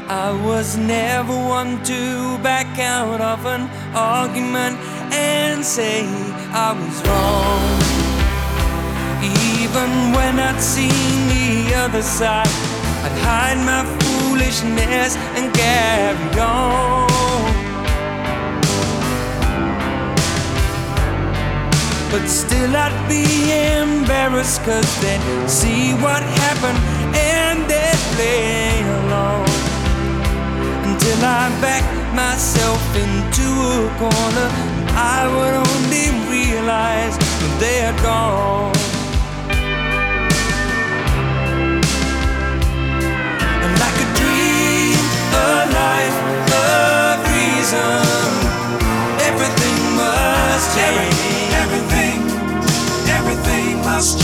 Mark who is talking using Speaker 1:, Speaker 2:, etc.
Speaker 1: I was never one to back out of an argument and say I was wrong. Even when I'd seen the other side, I'd hide my foolishness and carry on. But still I'd be embarrassed, 'cause they'd see what happened and they'd play along. Until I backed myself into a corner, I would only realize when they had gone.